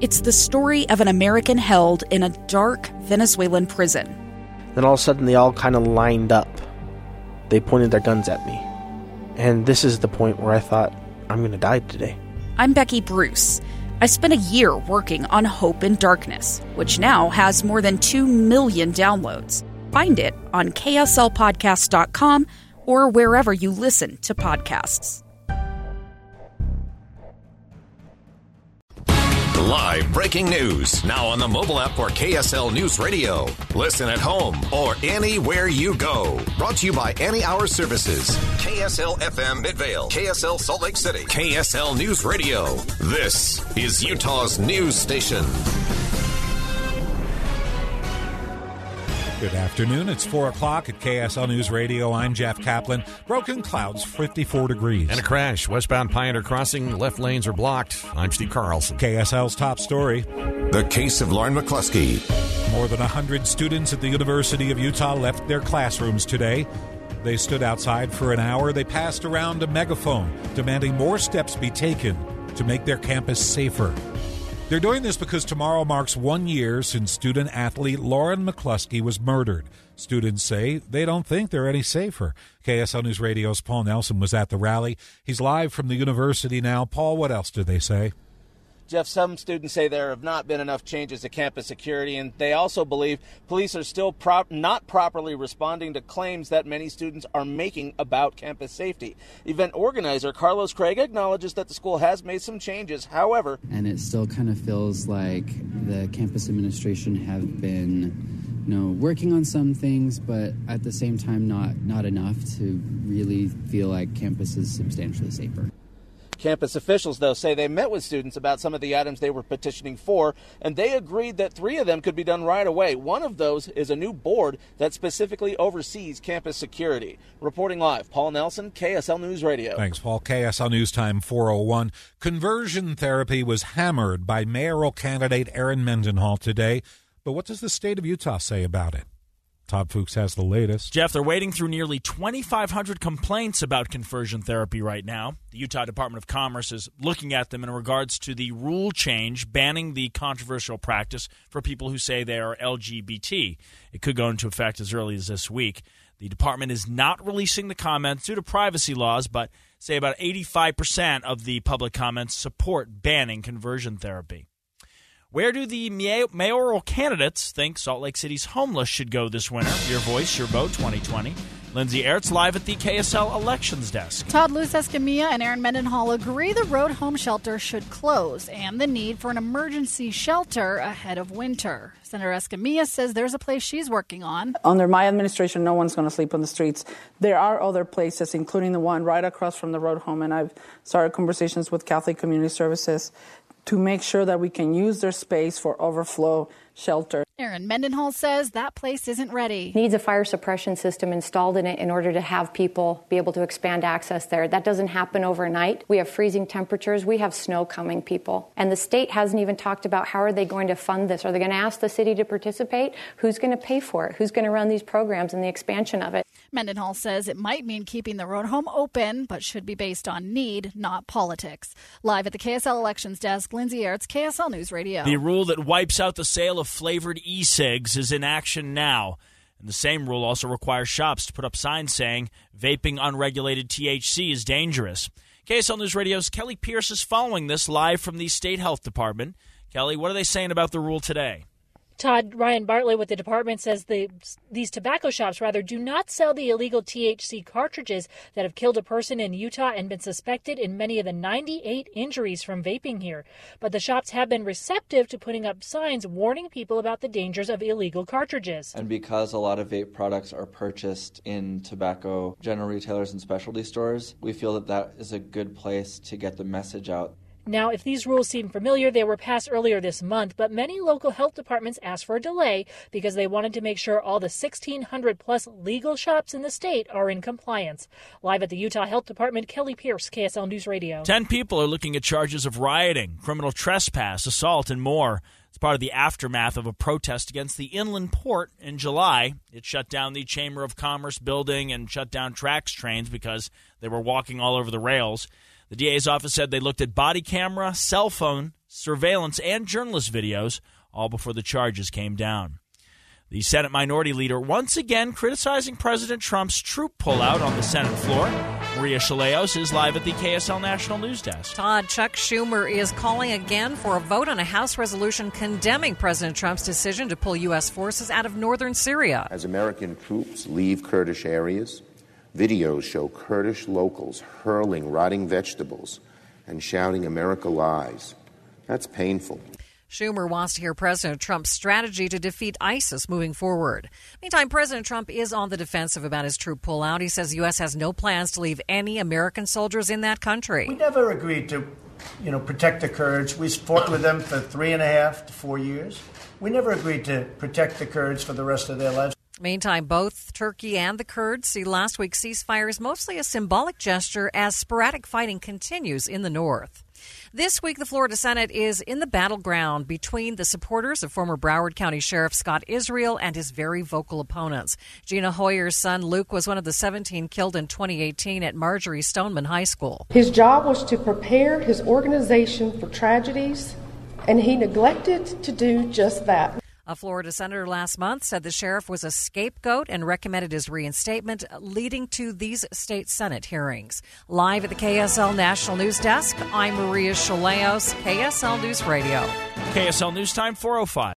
It's the story of an American held in a dark Venezuelan prison. Then all of a sudden they all kind of lined up. They pointed their guns at me. And this is the point where I thought, I'm going to die today. I'm Becky Bruce. I spent a year working on Hope in Darkness, which now has more than 2 million downloads. Find it on kslpodcast.com or wherever you listen to podcasts. Live breaking news now on the mobile app for KSL News Radio. Listen at home or anywhere you go. Brought to you by Any Hour Services. KSL FM Midvale. KSL Salt Lake City. KSL News Radio. This is Utah's news station. Good afternoon. It's 4 o'clock at KSL News Radio. I'm Jeff Kaplan. Broken clouds, 54 degrees. And a crash. Westbound Pioneer Crossing. Left lanes are blocked. I'm Steve Carlson. KSL's top story. The case of Lauren McCluskey. More than 100 students at the University of Utah left their classrooms today. They stood outside for an hour. They passed around a megaphone, demanding more steps be taken to make their campus safer. They're doing this because tomorrow marks 1 year since student-athlete Lauren McCluskey was murdered. Students say they don't think they're any safer. KSL News Radio's Paul Nelson was at the rally. He's live from the university now. Paul, what else do they say? Jeff, some students say there have not been enough changes to campus security, and they also believe police are still not properly responding to claims that many students are making about campus safety. Event organizer Carlos Craig acknowledges that the school has made some changes. However, and it still kind of feels like the campus administration have been working on some things, but at the same time not enough to really feel like campus is substantially safer. Campus officials, though, say they met with students about some of the items they were petitioning for, and they agreed that 3 of them could be done right away. One of those is a new board that specifically oversees campus security. Reporting live, Paul Nelson, KSL News Radio. Thanks, Paul. KSL News Time 4:01. Conversion therapy was hammered by mayoral candidate Aaron Mendenhall today. But what does the state of Utah say about it? Todd Fuchs has the latest. Jeff, they're wading through nearly 2,500 complaints about conversion therapy right now. The Utah Department of Commerce is looking at them in regards to the rule change banning the controversial practice for people who say they are LGBT. It could go into effect as early as this week. The department is not releasing the comments due to privacy laws, but say about 85% of the public comments support banning conversion therapy. Where do the mayoral candidates think Salt Lake City's homeless should go this winter? Your voice, your vote, 2020. Lindsay Ertz live at the KSL Elections Desk. Todd Luz Escamilla and Aaron Mendenhall agree the road home shelter should close and the need for an emergency shelter ahead of winter. Senator Escamilla says there's a place she's working on. Under my administration, no one's going to sleep on the streets. There are other places, including the one right across from the road home, and I've started conversations with Catholic Community Services to make sure that we can use their space for overflow shelter. Aaron Mendenhall says that place isn't ready. Needs a fire suppression system installed in it in order to have people be able to expand access there. That doesn't happen overnight. We have freezing temperatures. We have snow coming, people. And the state hasn't even talked about how are they going to fund this. Are they going to ask the city to participate? Who's going to pay for it? Who's going to run these programs and the expansion of it? Mendenhall says it might mean keeping the road home open, but should be based on need, not politics. Live at the KSL Elections Desk, Lindsay Ertz, KSL News Radio. The rule that wipes out the sale of flavored e-cigs is in action now. And the same rule also requires shops to put up signs saying vaping unregulated THC is dangerous. KSL News Radio's Kelly Pierce is following this live from the State Health Department. Kelly, what are they saying about the rule today? Todd, Ryan Bartlett with the department says these tobacco shops do not sell the illegal THC cartridges that have killed a person in Utah and been suspected in many of the 98 injuries from vaping here. But the shops have been receptive to putting up signs warning people about the dangers of illegal cartridges. And because a lot of vape products are purchased in tobacco general retailers and specialty stores, we feel that that is a good place to get the message out. Now, if these rules seem familiar, they were passed earlier this month, but many local health departments asked for a delay because they wanted to make sure all the 1,600-plus legal shops in the state are in compliance. Live at the Utah Health Department, Kelly Pierce, KSL News Radio. 10 people are looking at charges of rioting, criminal trespass, assault, and more. It's part of the aftermath of a protest against the inland port in July. It shut down the Chamber of Commerce building and shut down Trax trains because they were walking all over the rails. The DA's office said they looked at body camera, cell phone surveillance, and journalist videos, all before the charges came down. The Senate Minority Leader once again criticizing President Trump's troop pullout on the Senate floor. Maria Chaleos is live at the KSL National News Desk. Todd, Chuck Schumer is calling again for a vote on a House resolution condemning President Trump's decision to pull U.S. forces out of northern Syria. As American troops leave Kurdish areas, videos show Kurdish locals hurling rotting vegetables and shouting "America lies." That's painful. Schumer wants to hear President Trump's strategy to defeat ISIS moving forward. Meantime, President Trump is on the defensive about his troop pullout. He says the U.S. has no plans to leave any American soldiers in that country. We never agreed to, protect the Kurds. We fought with them for 3.5 to 4 years. We never agreed to protect the Kurds for the rest of their lives. Meantime, both Turkey and the Kurds see last week's ceasefire as mostly a symbolic gesture as sporadic fighting continues in the north. This week, the Florida Senate is in the battleground between the supporters of former Broward County Sheriff Scott Israel and his very vocal opponents. Gina Hoyer's son, Luke, was one of the 17 killed in 2018 at Marjorie Stoneman High School. His job was to prepare his organization for tragedies, and he neglected to do just that. A Florida senator last month said the sheriff was a scapegoat and recommended his reinstatement, leading to these state Senate hearings. Live at the KSL National News Desk, I'm Maria Chaleos, KSL News Radio. KSL News Time 4:05.